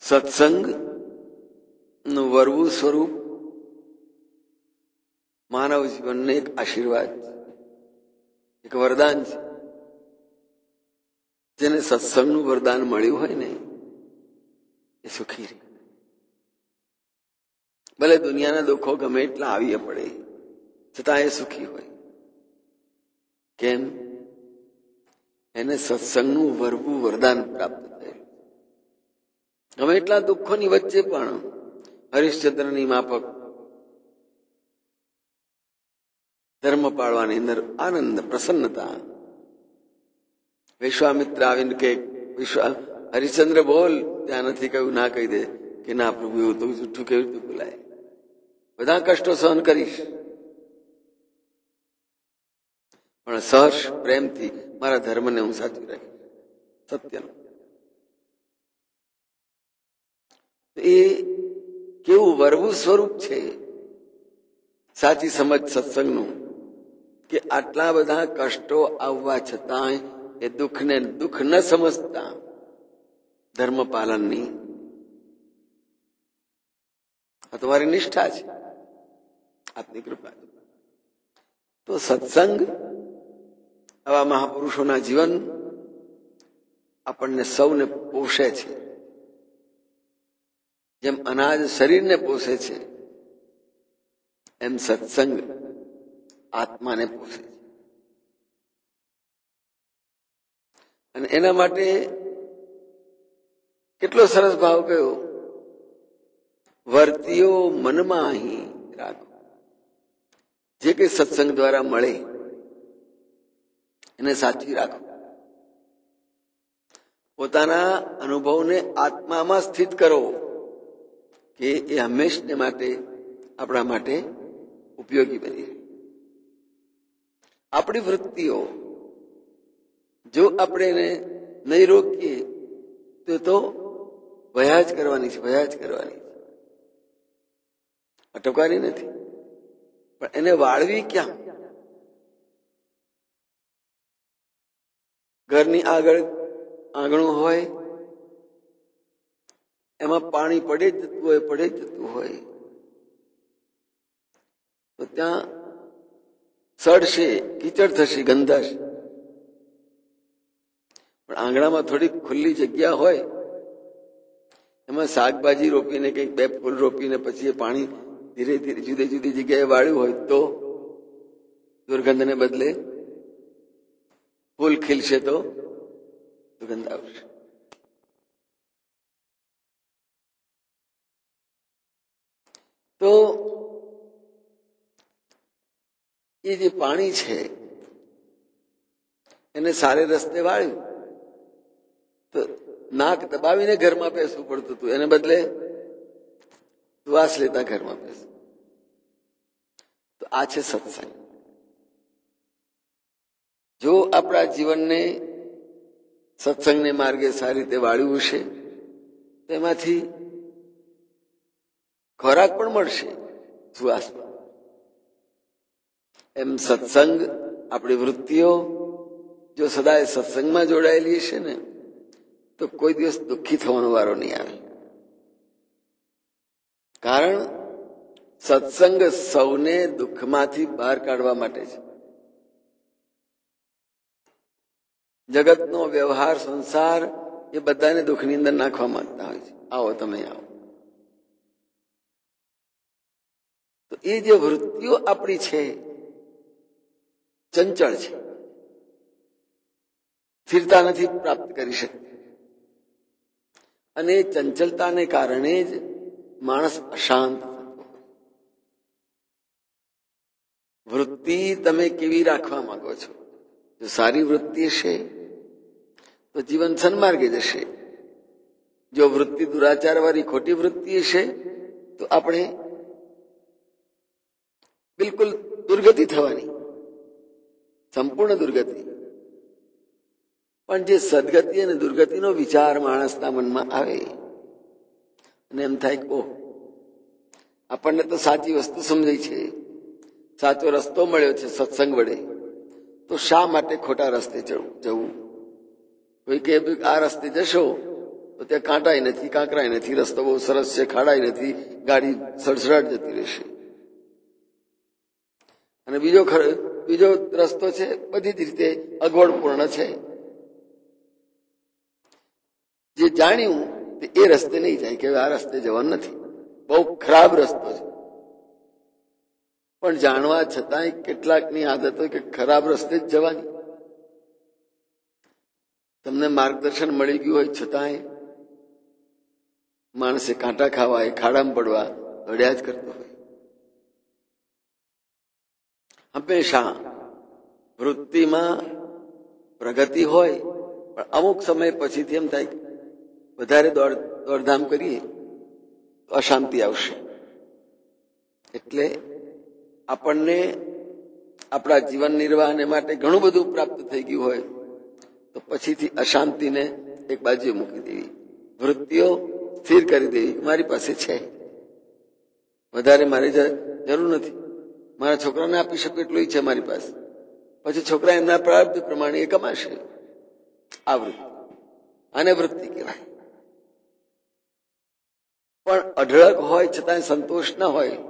સત્સંગ નું વરવું સ્વરૂપ માનવ જીવનને એક આશીર્વાદ, એક વરદાન છે. જેને સત્સંગનું વરદાન મળ્યું હોય ને એ સુખી રહે. ભલે દુનિયાના દુઃખો ગમે એટલા આવી પડે છતાં એ સુખી હોય. કેમ? એને સત્સંગનું વરવું વરદાન પ્રાપ્ત થયેલું. ગમે એટલા દુઃખોની વચ્ચે પણ હરિશ્ચંદ્રની માફક ધર્મ પાળવાની અંદર આનંદ, પ્રસન્નતા. વિશ્વામિત્ર આવીને કે હરિશ્ચંદ્ર બોલ, ત્યાં નથી કહ્યું, ના કહી દે કે ના પ્રભુ, એવું તો જૂઠું કેવી રીતે બોલાય, બધા કષ્ટો સહન કરીશ, પણ સહર્ષ પ્રેમથી મારા ધર્મને હું સાચવી રાખીશ, સત્યનું. એ કેવું વરવું સ્વરૂપ છે સાચી સમજ સત્સંગનું, કે આટલા બધા કષ્ટો આવવા છતાંય એ દુઃખને દુઃખ ન સમજતા ધર્મ પાલનની આ તમારી નિષ્ઠા છે, આપની કૃપા છે. તો સત્સંગ, આવા મહાપુરુષોના જીવન આપણને સૌને પોષે છે. જેમ અનાજ શરીરને પોષે છે, એમ સત્સંગ આત્માને પોષે છે. અને એના માટે કેટલો સરસ ભાવ કયો, વર્તીઓ મનમાં અહીં રાખો. જે કઈ સત્સંગ દ્વારા મળે એને સાચવી રાખો. પોતાના અનુભવને આત્મામાં સ્થિત કરો કે એ હંમેશને માટે આપણા માટે ઉપયોગી બની રહે. આપણી વૃત્તિઓ જો આપણે એને નહીં રોકીએ તો વયા જ કરવાની છે, વયા જ કરવાની છે, અટકવાની નથી. પણ એને વાળવી ક્યાં? ઘરની આગળ આંગણું હોય, એમાં પાણી પડે જ જતું હોય તો ત્યાં સડશે, કીચડ થશે, ગંધાશે. પણ આંગણામાં થોડીક ખુલ્લી જગ્યા હોય, એમાં શાકભાજી રોપીને કંઈક બે ફૂલ રોપીને પછી એ પાણી ધીરે ધીરે જુદી જુદી જગ્યાએ વાળ્યું હોય તો દુર્ગંધને બદલે ફૂલ ખીલશે તો દુર્ગંધ આવશે. તો એ જે પાણી છે એને સારે રસ્તે વાળ્યું તો નાક દબાવીને ઘરમાં બેસવું પડતું હતું, એને બદલે શ્વાસ લેતા ઘરમાં બેસવું. તો આ છે સત્સંગ. જો આપણા જીવનને સત્સંગને માર્ગે સારી રીતે વાળ્યું હશે તો એમાંથી ખોરાક પણ મળશે, શ્વાસ પણ. એમ સત્સંગ, આપણી વૃત્તિઓ જો સદાય સત્સંગમાં જોડાયેલી હશે ને તો કોઈ દિવસ દુઃખી થવાનો વારો નહીં આવે. કારણ સત્સંગ સૌને દુઃખમાંથી બહાર કાઢવા માટે છે. જગતનો વ્યવહાર, સંસાર એ બધાને દુઃખની અંદર નાખવા માંગતા હોય છે. આવો, તમે આવો. તો એ જે વૃત્તિઓ આપણી છે ચંચળ છે, સ્થિરતા નથી પ્રાપ્ત કરી શકતી, અને ચંચલતાને કારણે જ માણસ અશાંત થતો હોય. વૃત્તિ તમે કેવી રાખવા માંગો છો? જો સારી વૃત્તિ હશે તો જીવન સન્માર્ગે જશે. જો વૃત્તિ દુરાચાર વાળી ખોટી વૃત્તિ હશે તો આપણે બિલકુલ દુર્ગતિ થવાની, સંપૂર્ણ દુર્ગતિ. પણ જે સદગતિ અને દુર્ગતિનો વિચાર માણસના મનમાં આવે અને એમ થાય કે ઓહ, આપણને તો સાચી વસ્તુ સમજાય છે, સાચો રસ્તો મળ્યો છે સત્સંગ વડે, તો શા માટે ખોટા રસ્તે જવું? કોઈ કે આ રસ્તે જશો તો ત્યાં કાંટાય નથી, કાંકરાય નથી, રસ્તો બહુ સરસ છે, ખાડાય નથી, ગાડી સડસડાટ જતી રહેશે. અને બીજો રસ્તો છે બધી જ રીતે અગવડપૂર્ણ છે. જે જાણ્યું એ રસ્તે નહીં જાય કે આ રસ્તે જવાનું નથી, બહુ ખરાબ રસ્તો છે. પણ જાણવા છતાંય કેટલાકની આદત હોય કે ખરાબ રસ્તે જ જવાની. તમને માર્ગદર્શન મળી ગયું હોય છતાંય માણસે કાંટા ખાવા, એ ખાડામાં પડવા દોડ્યા જ કરતો હોય. હંમેશા વૃત્તિમાં પ્રગતિ હોય, પણ અમુક સમય પછીથી એમ થાય વધારે દોડધામ કરીએ તો અશાંતિ આવશે. એટલે આપણને આપણા જીવન નિર્વાહને માટે ઘણું બધું પ્રાપ્ત થઈ ગયું હોય તો પછીથી અશાંતિને એક બાજુએ મૂકી દેવી, વૃત્તિઓ સ્થિર કરી દેવી. મારી પાસે છે, વધારે મારી જરૂર નથી, મારા છોકરાને આપી શકું એટલું છે મારી પાસે. પછી છોકરા એમના પ્રારબ્ધ પ્રમાણે એ કમાશે. આ વૃત્તિ, આને વૃત્તિ કહેવાય. પણ અઢળક હોય છતાં સંતોષ ન હોય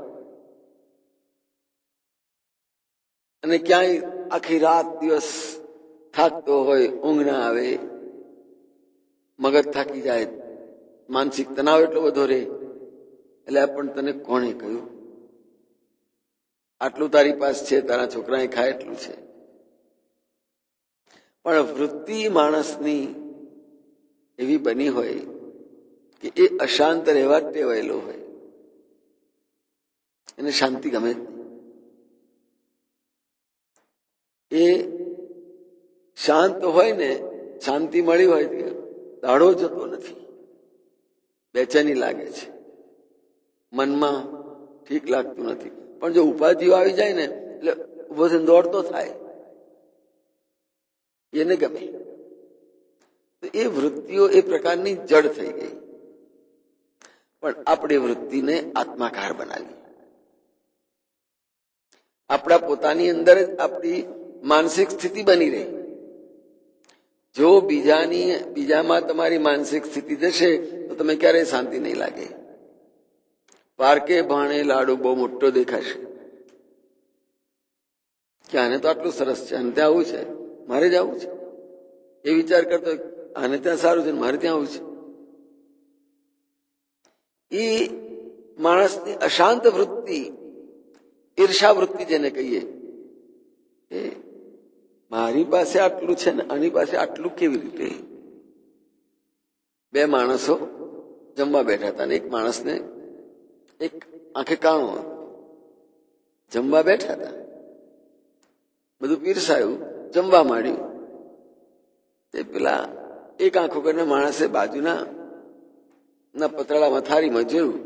અને ક્યાંય આખી રાત દિવસ થાકતો હોય, ઊંઘ ના આવે, મગજ થાકી જાય, માનસિક તણાવ એટલો બધો રહે, એટલે પણ તને કોણે કહ્યું આટલું તારી પાસે છે, તારા છોકરાએ ખાય એટલું છે. પણ વૃત્તિ માણસની એવી બની હોય કે એ અશાંત રહેવા ટેવાયેલો હોય, એને શાંતિ ગમે જ નહીં. એ શાંત હોય ને, શાંતિ મળી હોય દાડો જતો નથી, બેચેની લાગે છે, મનમાં ઠીક લાગતું નથી. પણ જો ઉપાધિઓ આવી જાય ને એટલે ઉભો થઈને દોડતો થાય, એને ગમે. તો એ વૃત્તિઓ એ પ્રકારની જડ થઈ ગઈ. પણ આપણે વૃત્તિને આત્માકાર બનાવી, આપણા પોતાની અંદર જ આપણી માનસિક સ્થિતિ બની રહી. જો બીજામાં તમારી માનસિક સ્થિતિ જશે તો તમે ક્યારેય શાંતિ નહીં લાગે. પારકે ભાણે લાડુ બહુ મોટો દેખાશે કે આને તો આટલું સરસ છે, આને ત્યાં આવું છે, મારે જ આવું છે. એ વિચાર કરતો આને ત્યાં સારું છે, મારે ત્યાં આવું છે. એ માણસની અશાંત વૃત્તિ, ઈર્ષા વૃત્તિ જેને કહીએ, એ મારી પાસે આટલું છે ને આની પાસે આટલું કેવી રીતે. બે માણસો જમવા બેઠા હતા ને એક માણસને એક આંખે કાણો જમવા બેઠા હતા, બધું પીરસાયું, જમવા માંડ્યું. તે પેલા એક આંખો કરીને માણસે બાજુના પતરાળામાં થાળીમાં જોયું,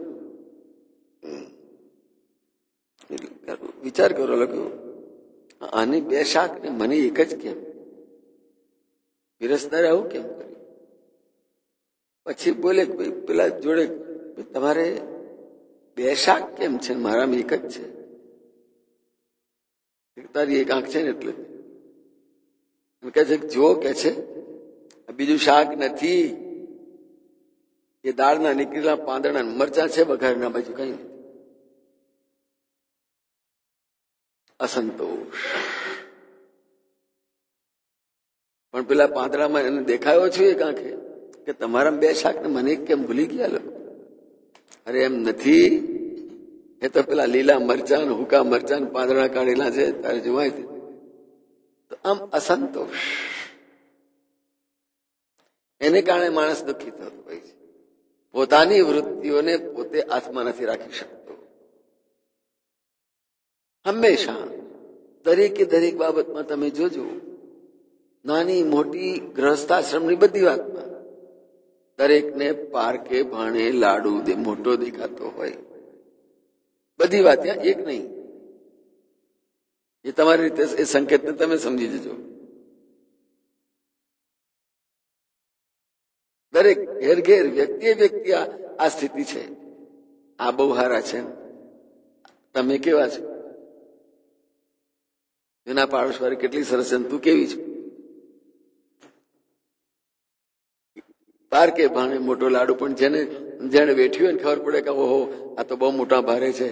વિચાર કરો, લખ્યું આની બે શાક ને મને એક જ કેમ, પીરસનારે આવું કેમ કર્યું. પછી બોલે પેલા જોડે તમારે બે શાક કેમ છે, મારામાં એક જ છે, તારી એક આંખ છે ને એટલે. કે છે જો કે છે બીજું શાક નથી, એ દાળના નીકળેલા પાંદડા મરચા છે વઘારના, બાજુ કઈ નથી. અસંતોષ. પણ પેલા પાંદડામાં એને દેખાયો છું એક આંખે કે તમારા બે શાક ને મને કેમ ભૂલી ગયા લોકો. અરે એમ નથી, એ તો પેલા લીલા મરચાં, હુકા મરચાં, પાંદડા કાઢેલા છે, તારે જોવાય. તો આમ અસંતોષ, એને કારણે માણસ દુઃખી થતો હોય છે. પોતાની વૃત્તિઓને પોતે હાથમાં નથી રાખી શકતો. હંમેશા દરેકે દરેક બાબતમાં તમે જોજો, નાની મોટી ગૃહસ્થાશ્રમની બધી વાતમાં દરેકને પારકે ભાણે લાડુ મોટો દેખાતો હોય. બધી વાત, એક નહીં. એ તમારી રીતે એ સંકેતને તમે સમજી જજો. દરેક ઘેર ઘેર વ્યક્તિ આ સ્થિતિ છે. આ બહુ હારા છે, તમે કેવા છો, એના પાડોશવાળી કેટલી સરસ છે, તું કેવી છે. પારકે ભાણે મોટો લાડુ, પણ જેને વેઠ્યું હોય ને ખબર પડે કે ઓહો આ તો બહુ મોટા ભારે છે.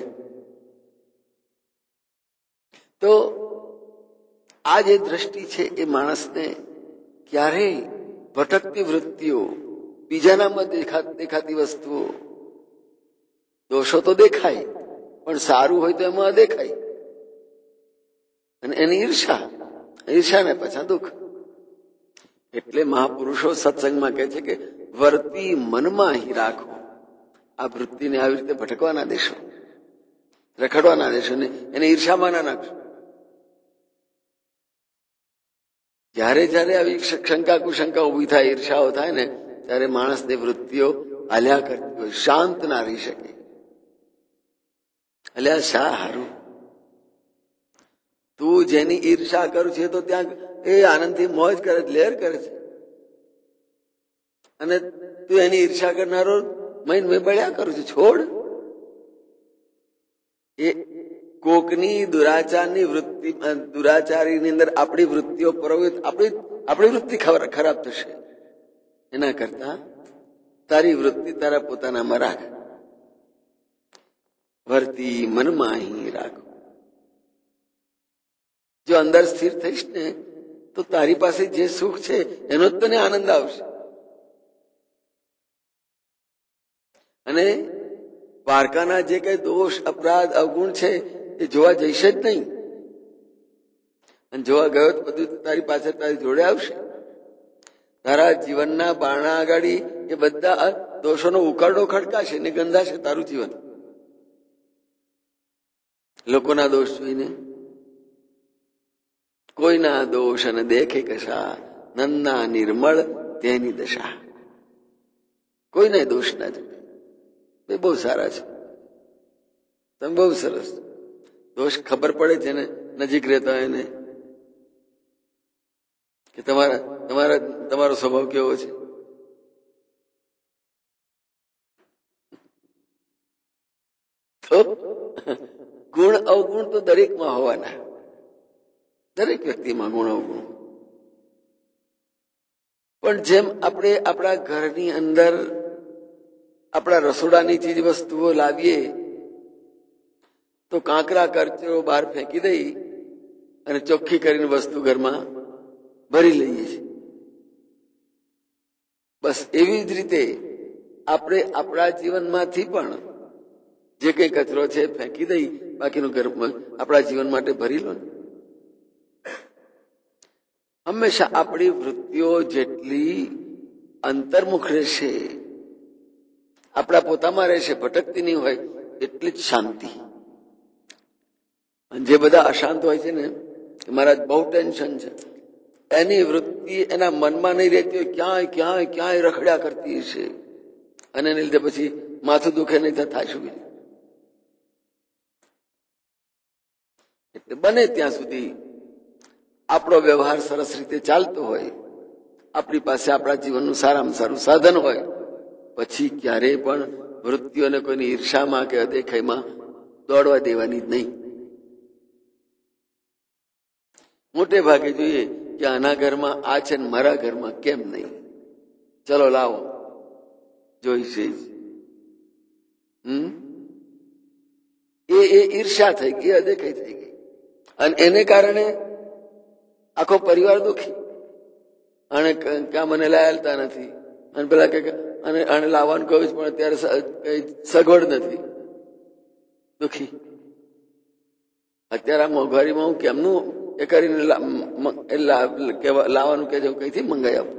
તો આ જે દ્રષ્ટિ છે એ માણસને ક્યારેય ભટકતી વૃત્તિઓ, બીજાનામાં દેખાતી વસ્તુઓ, દોષો તો દેખાય પણ સારું હોય તો એમાં દેખાય, અને એની ઈર્ષા ને પાછા દુઃખ. એટલે મહાપુરુષો સત્સંગમાં કહે છે કે વર્તી મનમાં અહીં રાખો. આ વૃત્તિને આવી રીતે ભટકવા ના દેશો, રખડવા ના દેશો, ને એને ઈર્ષામાં ના નાખશો. જયારે જયારે આવી શંકા કુશંકા ઉભી થાય, ઈર્ષાઓ થાય ને, ત્યારે માણસની વૃત્તિઓ હાલ્યા કરતી હોય, શાંત ના રહી શકે. અલ્યા શા હારું? તું જેની ઈર્ષા કરું છે તો ત્યાં એ આનંદથી મોજ કરે છે, લહેર કરે છે, અને તું એની ઈર્ષા કરનારો મેં બળ્યા કરું છું. છોડ. એ કોકની દુરાચારની વૃત્તિ, દુરાચારીની અંદર આપણી વૃત્તિઓ પ્રવૃત્તિ, આપણી વૃત્તિ ખરાબ થશે. એના કરતા તારી વૃત્તિ તારા પોતાનામાં રાખ. વર્તી મનમાં અહીં રાખો. જો અંદર સ્થિર થઈશ ને તો તારી પાસે જે સુખ છે એનો જ તને આનંદ આવશે. અને પારકાના જે કઈ દોષ, અપરાધ, અવગુણ છે એ જોવા જઈશે જ નહીં. અને જોવા ગયો તો બધું તારી પાસે તારી જોડે આવશે. તારા જીવનના બારણા આગાડી એ બધા દોષોનો ઉકાળો ખડકાશે ને ગંધાશે તારું જીવન. લોકોના દોષ જોઈને કોઈના દોષ અને દેખે કશા, નંદા નિર્મળ તેની દશા. કોઈને દોષ ના જોડે. એ બહુ સારા છે, તમે બહુ સરસ. દોષ ખબર પડે છે ને નજીક રહેતા હોય ને કે તમારો સ્વભાવ કેવો છે. તો ગુણ અવગુણ તો દરેકમાં હોવાના, દરેક વ્યક્તિમાં ગુણ અવગુણ. પણ જેમ આપણે આપણા ઘરની અંદર આપણા રસોડાની ચીજ વસ્તુઓ લાવીએ તો કાંકરા કરચરો બહાર ફેંકી દઈ અને ચોખ્ખી કરીને વસ્તુ ઘરમાં ભરી લઈએ છીએ. બસ એવી જ રીતે આપણે આપણા જીવનમાંથી પણ જે કઈ કચરો છે ફેંકી દઈ, બાકીનું ઘરમાં આપણા જીવન માટે ભરી લો. હંમેશા આપણી વૃત્તિઓ જેટલી અંતર્મુખ રહેશે, આપણા પોતામાં રહેશે, ભટકતી નહીં હોય, એટલી જ શાંતિ. જે બધા અશાંત હોય છે ને કે મારા બહુ ટેન્શન છે, એની વૃત્તિ એના મનમાં નહીં રહેતી હોય, ક્યાંય રખડ્યા કરતી છે, અને એને લીધે પછી માથું દુખે નહીં થાય શું. એટલે બને ત્યાં સુધી આપણો વ્યવહાર સરસ રીતે ચાલતો હોય, આપણી પાસે આપણા જીવનનું સારામાં સારું સાધન હોય, પછી ક્યારેય પણ વૃત્તિઓને કોઈની ઈર્ષામાં કે અદેખાઈમાં દોડવા દેવાની જ નહીં. મોટે ભાગે જોઈએ કે આના ઘરમાં આ છે ને મારા ઘરમાં કેમ નહીં, ચલો લાવો જોઈશે જ. એ ઈર્ષા થઈ ગઈ, અદેખાઈ થઈ ગઈ, અને એને કારણે આખો પરિવાર દુખી. અને ક્યાં મને લાયલતા નથી, અને પેલા કે અને લાવવાનું કહ્યું પણ અત્યારે કઈ સગવડ નથી, દુખી. અત્યારે આ મોંઘવારીમાં હું કેમનું એ કરીને લાવવાનું કે કઈથી મંગાઈ આપું.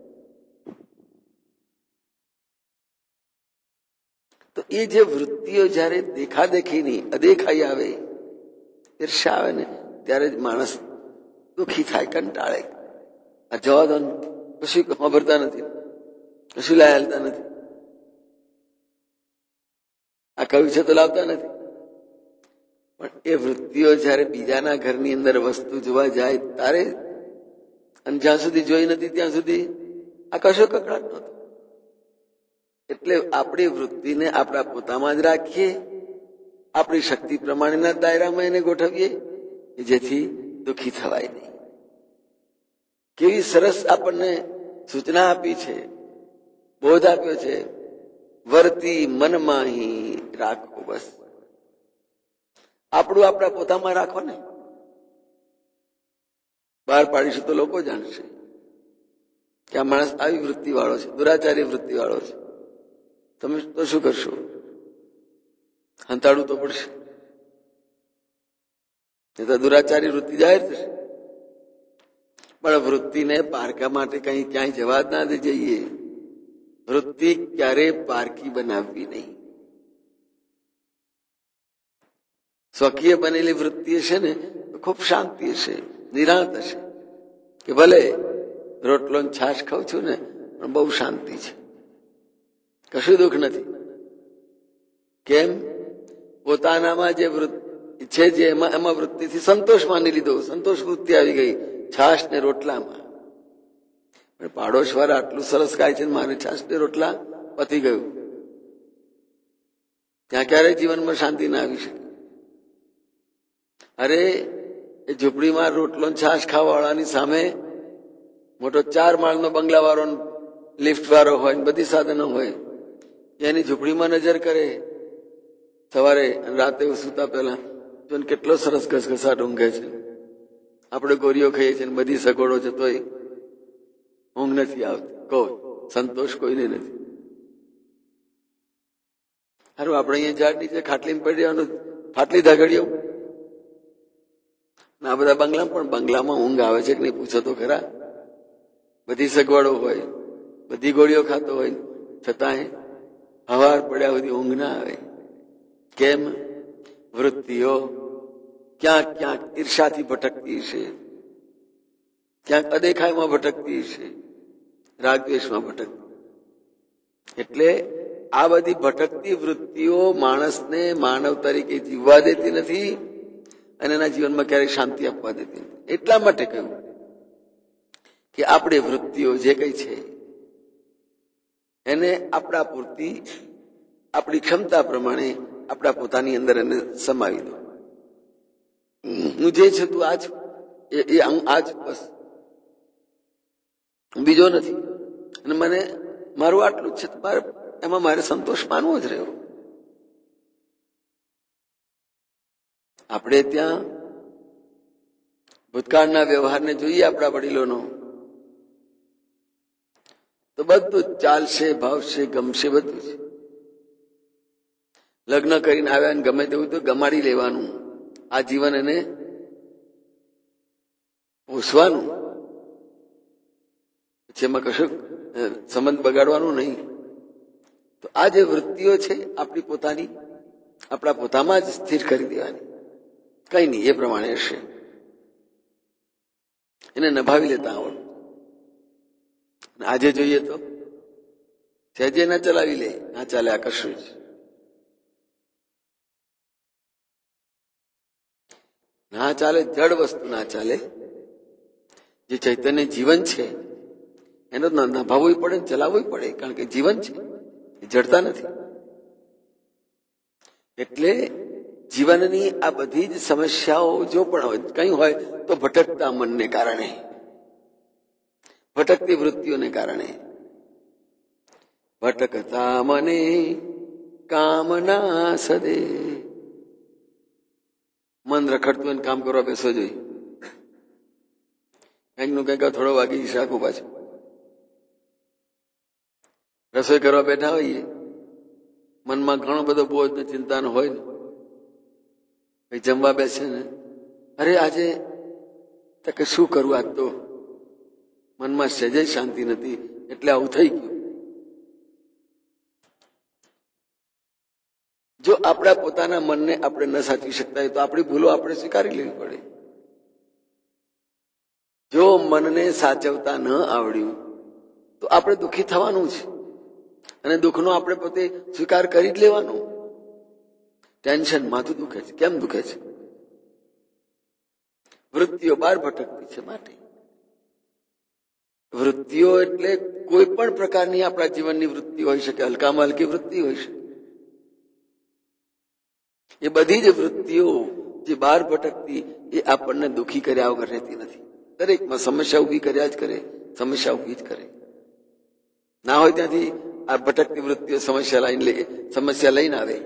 તો એ જે વૃત્તિઓ જયારે દેખાદેખીની અદેખાઈ આવે, ઈર્ષા આવે ને, ત્યારે જ માણસ દુઃખી થાય, કંટાળે. આ જવા દો, કશું ખબરતા નથી, કશું લાયલતા નથી, આ કહ્યું છે તો લાવતા નથી. પણ એ વૃત્તિઓ જયારે બીજાના ઘરની અંદર વસ્તુ જોવા જાય તારે, અને જ્યાં સુધી જોઈ નથી ત્યાં સુધી આ કશો કકડાટ નહોતો. એટલે આપણી વૃત્તિને આપણા પોતામાં જ રાખીએ, આપણી શક્તિ પ્રમાણેના દાયરામાં એને ગોઠવીએ, જેથી દુઃખી થવાય નહીં. કેવી સરસ આપણને સૂચના આપી છે બોધ આપ્યો છે, વર્તી મનમાં રાખો. બસ આપણું આપણા પોતામાં રાખો ને. બહાર પાડીશું તો લોકો જાણશે કે આ માણસ આવી વૃત્તિ વાળો છે, દુરાચારી વૃત્તિ વાળો છે. તમે તો શું કરશો? હંતાડવું તો પડશે, એ તો દુરાચારી વૃત્તિ જાહેર થશે. પણ વૃત્તિને પારકા માટે કઈ ક્યાંય જવા જ ના જઈએ. વૃત્તિ ક્યારે પારકી બનાવવી નહીં. સ્વકીય બનેલી વૃત્તિ હશે ને તો ખૂબ શાંતિ હશે, નિરાંત હશે કે ભલે રોટલો છાશ ખાઉં છું ને પણ બહુ શાંતિ છે, કશું દુઃખ નથી. કેમ? પોતાનામાં જે વૃત્તિ છે, જે એમાં વૃત્તિથી સંતોષ માની લીધો, સંતોષ વૃત્તિ આવી ગઈ છાશ ને રોટલામાં. પણ પાડોશ વાળા આટલું સરસ ખાય છે, મારે છાશ ને રોટલા પતી ગયું. ત્યાં ક્યારેય જીવનમાં શાંતિ ના આવી શકે. અરે એ ઝૂંપડીમાં રોટલો છાશ ખાવા વાળાની સામે મોટો 4 માળનો બંગલા વાળો, લિફ્ટ વાળો હોય, બધી સાધનો હોય, એની ઝૂંપડીમાં નજર કરે સવારે અને રાતે સુતા પહેલા, જો કેટલો સરસ ઘસઘસાટ ઊંઘે છે. આપણે ગોળીઓ ખાઈએ છીએ, બધી સગવડો છે, તોય ઊંઘ નથી આવતી. કહો સંતોષ કોઈને નથી. સારું, આપણે અહીંયા ઝાડ નીચે ખાટલી પડી રહેવાનું, ફાટલી ધગડીઓ. આ બધા બંગલા, પણ બંગલામાં ઊંઘ આવે છે કે નહીં પૂછો તો ખરા. બધી સગવડો હોય, બધી ગોળીઓ ખાતો હોય, છતાંય હવાર પડ્યા સુધી ઊંઘ ના આવે. કેમ? વૃત્તિઓ ક્યાંક ક્યાંક ઈર્ષાથી ભટકતી છે, ક્યાંક અદેખાઈમાં ભટકતી છે, રાગદ્વેષમાં ભટકતી. એટલે આ બધી ભટકતી વૃત્તિઓ માણસને માનવ તરીકે જીવવા દેતી નથી અને એના જીવનમાં ક્યારેય શાંતિ આપવા દેતી નથી. એટલા માટે કહ્યું કે આપણે વૃત્તિઓ જે કઈ છે એને આપણા પૂરતી, આપણી ક્ષમતા પ્રમાણે આપણા પોતાની અંદર એને સમાવી દો. હું જે છું તું આ છું, એ આ જ, બસ બીજો નથી. અને મને મારું આટલું જ છે, એમાં મારે સંતોષ માનવો જ રહ્યો. આપણે ત્યાં ભૂતકાળના વ્યવહારને જોઈએ, આપણા વડીલોનો, તો બધું ચાલશે, ભાવશે, ગમશે, બધું છે. લગ્ન કરીને આવ્યા ને ગમે તેવું તો ગમાડી લેવાનું, આ જીવન એને પોષવાનું, પછી એમાં કશું સંબંધ બગાડવાનું નહીં. તો આ જે વૃત્તિઓ છે આપણી પોતાની, આપણા પોતામાં જ સ્થિર કરી દેવાની. કઈ નહીં, એ પ્રમાણે હશે, એને નભાવી લેતા આવડે. આજે જોઈએ તો સહેજે ના ચલાવી લે, ના ચાલે, આ કશું જ ના ચાલે. જડ વસ્તુ ના ચાલે. જે ચૈતન્ય જીવન છે એનો નભાવવું પડે, ચલાવવું પડે, કારણ કે જીવન છે, એ જડતા નથી. એટલે જીવનની આ બધી જ સમસ્યાઓ જો પણ હોય, કઈ હોય તો ભટકતા મનને કારણે, ભટકતી વૃત્તિઓને કારણે. ભટકતા મને કામના સદે. મન રખડતું એને કામ કરવા બેસો જોઈએ. કંઈક નું કંઈક થોડો વાગી શાકું પાછું. રસોઈ કરવા બેઠા હોઈએ, મનમાં ઘણો બધો બોજ ને ચિંતાનો હોય ને, પછી જમવા બેસે ને, અરે આજે કે શું કરવું, આજ તો મનમાં સહેજે શાંતિ નથી, એટલે આવું થઈ ગયું. જો આપણા પોતાના મનને આપણે ન સાચવી શકતા હોય તો આપણી ભૂલો આપણે સ્વીકારી લેવી પડે. જો મનને સાચવતા ન આવડ્યું તો આપણે દુઃખી થવાનું છે, અને દુઃખનો આપણે પોતે સ્વીકાર કરી જ લેવાનો. ટેન્શન, માથું દુખે છે, કેમ દુખે છે? વૃત્તિઓ બહાર ભટકતી છે. માટે વૃત્તિઓ એટલે કોઈ પણ પ્રકારની આપણા જીવનની વૃત્તિ હોઈ શકે, હલકામાં હલકી વૃત્તિ હોય છે. એ બધી જ વૃત્તિઓ જે બહાર ભટકતી, એ આપણને દુઃખી કર્યા વગર રહેતી નથી. દરેકમાં સમસ્યા ઉભી કર્યા જ કરે, સમસ્યા ઉભી જ કરે. ના હોય ત્યાંથી આ ભટકતી વૃત્તિઓ સમસ્યા લઈને આવે.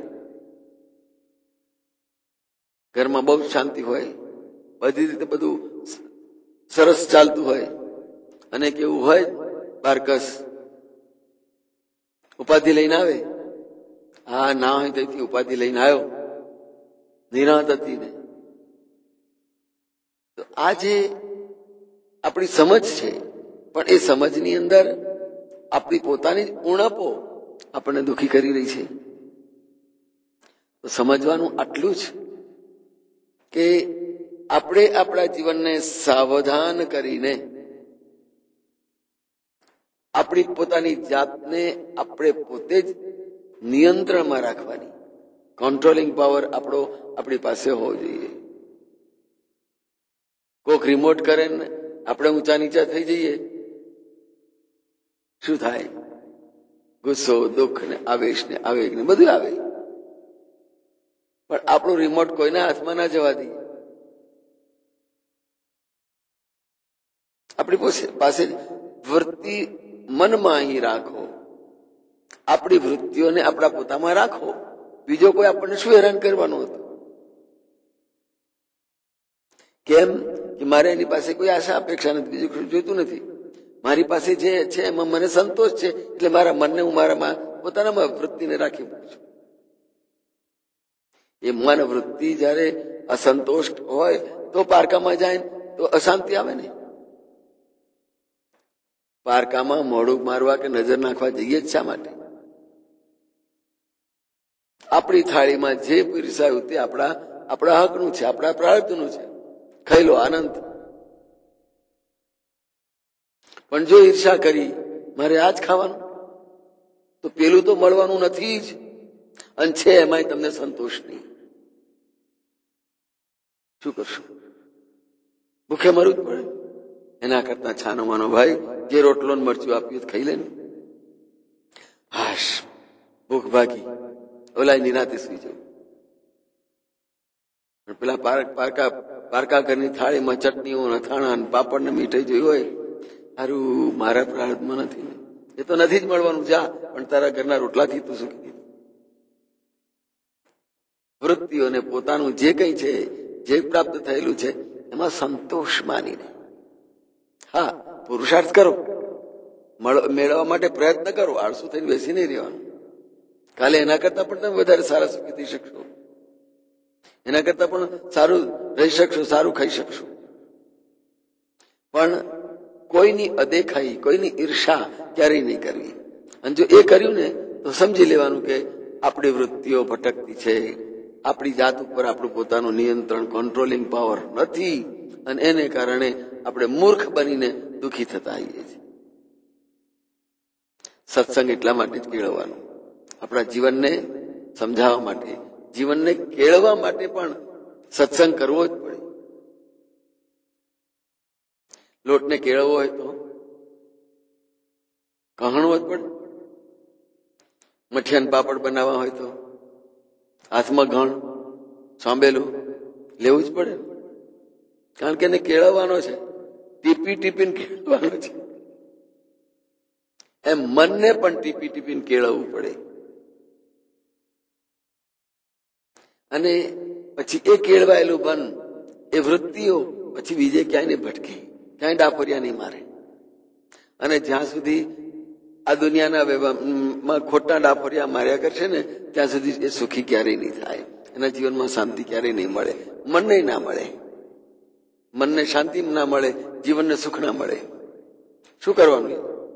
ઘરમાં બહુ શાંતિ હોય, બધી રીતે બધું સરસ ચાલતું હોય, અને કેવું હોય બારકસ ઉપાધિ લઈને આવે. હા, ના હોય તેથી ઉપાધિ લઈને આવ્યો, નિરાંત હતી ને. તો આ જે આપણી સમજ છે, પણ એ સમજની અંદર આપણી પોતાની જ ઉણપો આપણને દુઃખી કરી રહી છે. તો સમજવાનું આટલું જ કે આપણે આપણા જીવનને સાવધાન કરીને આપણી પોતાની જાતને આપણે પોતે જ નિયંત્રણમાં રાખવાની કંટ્રોલિંગ પાવર આપણી પાસે હોવો જોઈએ. કોક રિમોટ કરે ને આપણે ઊંચા નીચા થઈ જઈએ, શું થાય? ગુસ્સો, દુઃખ ને આવેશ ને આવેગ ને બધું આવે. પણ આપણું રિમોટ કોઈના હાથમાં ના જવા દઈએ. આપણી પાસે વૃત્તિ મનમાં અહીં રાખો, આપણી વૃત્તિઓને આપણા પોતામાં રાખો. બીજો કોઈ આપણને શું હેરાન કરવાનો હતો? કેમ કે મારે એની પાસે કોઈ આશા અપેક્ષા નથી, બીજું કશું જોઈતું નથી. મારી પાસે જે છે એમાં મને સંતોષ છે, એટલે મારા મનને હું મારામાં પોતાનામાં વૃત્તિને રાખી મૂકું છું. એ મન વૃત્તિ જયારે અસંતોષ હોય તો પારકામાં જાય તો અશાંતિ આવે ને. પારકામાં મોઢું મારવા કે નજર નાખવા જઈએ જ શા માટે? આપણી થાળીમાં જે પીરસાયું તે આપણા હકનું છે, આપણા પ્રારબ્ધનું છે, ખાઈ લો આનંદ. પણ જો ઈર્ષા કરી મારે આ જ ખાવાનું, તો પેલું તો મળવાનું નથી જ, અને છે એમાંય તમને સંતોષ નહીં. શું કરશું? ભૂખે મરવું જ પડે. એના કરતા છાનો માનો ભાઈ જે રોટલો ને મરચું આપ્યું ખાઈ લે ને, હાશ ભૂખ ભાગી, ઓલા નિરાતે સુઈ જવું. પેલા પારકા ઘરની થાળીમાં ચટણીઓ, અથાણા, પાપડ ને મીઠાઈ જોઈ હોય, સારું મારા પ્રારબ્ધમાં નથી, એ તો નથી જ મળવાનું. જા, પણ તારા ઘરના રોટલાથી તું સુખી દીધું. વૃત્તિઓને પોતાનું જે કઈ છે, જે પ્રાપ્ત થયેલું છે એમાં સંતોષ માનીને, હા પુરુષાર્થ કરો, મેળવવા માટે પ્રયત્ન કરો, આળસુ થઈને બેસી નહીં રહેવાનું. કાલે એના કરતા પણ તમે વધારે સારા સુખી થઈ શકશો, એના કરતા પણ સારું રહી શકશો, સારું ખાઈ શકશો. પણ કોઈની અદેખાઈ, કોઈની ઈર્ષા ક્યારેય નહીં કરવી. અને જો એ કર્યું ને તો સમજી લેવાનું કે આપણી વૃત્તિઓ ભટકતી છે, આપણી જાત ઉપર આપણું પોતાનું નિયંત્રણ, કંટ્રોલિંગ પાવર નથી, અને એને કારણે આપણે મૂર્ખ બનીને દુઃખી થતા આવીએ છીએ. સત્સંગ એટલા માટે જ કેળવવાનો, આપણા જીવનને સમજાવવા માટે, જીવનને કેળવવા માટે પણ સત્સંગ કરવો જ પડે. લોટને કેળવવો હોય તો કહણવો જ પડે. મઠિયાન પાપડ બનાવવા હોય તો હાથમાં ઘણ સાંભેલું લેવું જ પડે, કારણ કે એને કેળવવાનો છે, ટીપી ટીપીને કેળવવાનો છે. એમ મનને પણ ટીપી ટીપીને કેળવવું પડે. અને પછી એ કેળવાયેલું મન, એ વૃત્તિઓ પછી બીજે ક્યાંય નહીં ભટકે, ક્યાંય ડાફોરિયા નહીં મારે. અને જ્યાં સુધી આ દુનિયાના વ્યવહારમાં ખોટા ડાફોરિયા માર્યા કરશે ને, ત્યાં સુધી એ સુખી ક્યારેય નહીં થાય, એના જીવનમાં શાંતિ ક્યારેય નહીં મળે, મનને ના મળે. મનને શાંતિ ના મળે, જીવનને સુખ ના મળે. શું કરવાનું?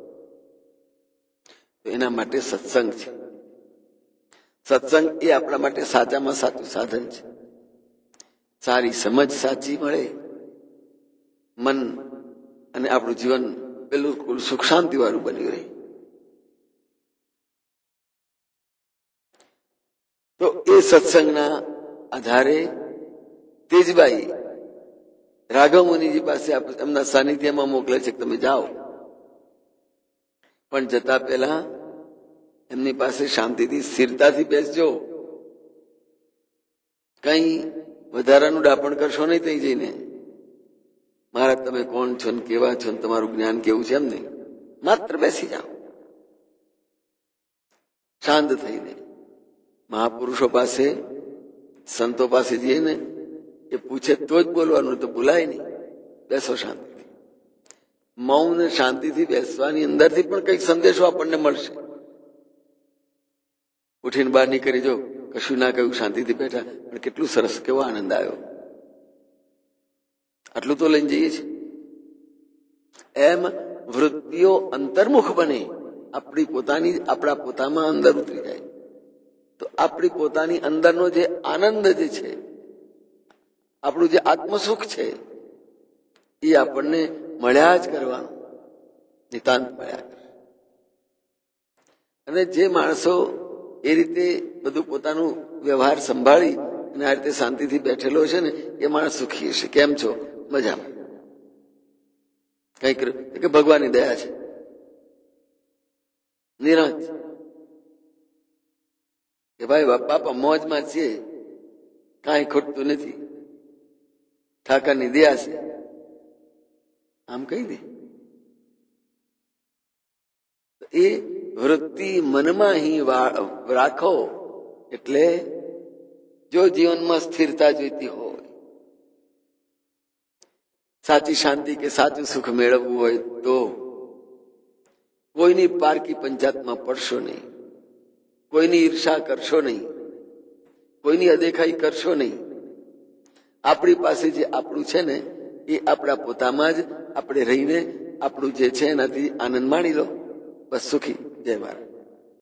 એના માટે સત્સંગ છે. સત્સંગ એ આપણા માટે સાચામાં સાચું સાધન છે. સારી સમજ સાચી મળે, મન અને આપણું જીવન બિલકુલ સુખ શાંતિ વાળું બની રહે. તો એ સત્સંગના આધારે તેજબાઈ રાઘવ મુનિજી પાસે એમના સાનિધ્યમાં મોકલે છે કે તમે જાઓ, પણ જતા પહેલા એમની પાસે શાંતિથી સ્થિરતાથી બેસજો, કઈ વધારાનું ડાપણ કરશો નહીં. થઈ જઈને મહારાજ તમે કોણ છો ને કેવા છો ને તમારું જ્ઞાન કેવું છે એમ નહીં, માત્ર બેસી જાઓ. શાંત થઈને. મહાપુરુષો પાસે, સંતો પાસે જઈએ ને, એ પૂછે તો જ બોલવાનું, તો બોલાય નહીં. બેસો શાંતિથી. મૌન શાંતિથી બેસવાની અંદરથી પણ કંઈક સંદેશો આપણને મળશે. ઉઠીને બહાર નીકળી જો, કશું ના કહ્યું, શાંતિથી બેઠા, પણ કેટલું સરસ, કેવો આનંદ આવ્યો, આટલું તો લઈને જઈએ છીએ. એમ વૃત્તિઓ અંતર્મુખ બને, આપણા પોતામાં અંદર ઉતરી જાય, તો આપણી પોતાની અંદરનો જે આનંદ જે છે, આપણું જે આત્મસુખ છે, એ આપણને મળ્યા જ કરવાનું, નિતાંત મળ્યા કરે. અને જે માણસો એ રીતે બધું પોતાનું વ્યવહાર સંભાળી અને આ રીતે શાંતિથી બેઠેલો છે ને, એ માણસ સુખી હશે. કેમ છો? મજામાં. કઈક કે ભગવાનની દયા છે, નિરાંત કે ભાઈ બાપા મોજમાં છીએ, કાંઈ ખોટતું નથી, ઠાકરની દયા છે, આમ કહી દે. એ વૃત્તિ મનમાં અહીં રાખો, એટલે જો જીવનમાં સ્થિરતા જોઈતી હોય, સાચી શાંતિ કે સાચું સુખ મેળવવું હોય, તો કોઈની પારકી પંચાયતમાં પડશો નહીં, કોઈની ઈર્ષા કરશો નહીં, કોઈની અદેખાઈ કરશો નહીં. આપણી પાસે જે આપણું છે ને, એ આપણા પોતામાં જ આપણે રહીને આપણું જે છે એનાથી આનંદ માણી લો. બસ સુખી. જય મહારાજ.